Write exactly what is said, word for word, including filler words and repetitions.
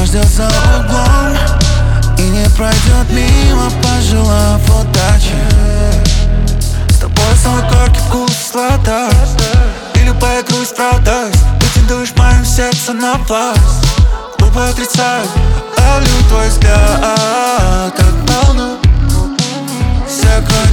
ждет за углом и не пройдет мимо, пожелав удачи. С тобой снова горький вкус сладость и любая грусть радость. Претендуешь в моем сердце на власть. Глупо отрицать, ловлю твой взгляд как волну. Все кроме